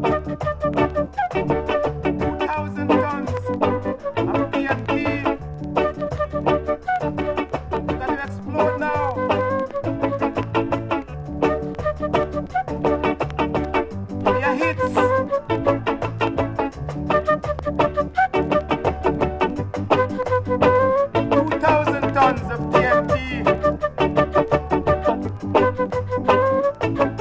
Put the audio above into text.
2,000 tons of TNT. Gonna explode now. Your hits. 2,000 tons of TNT.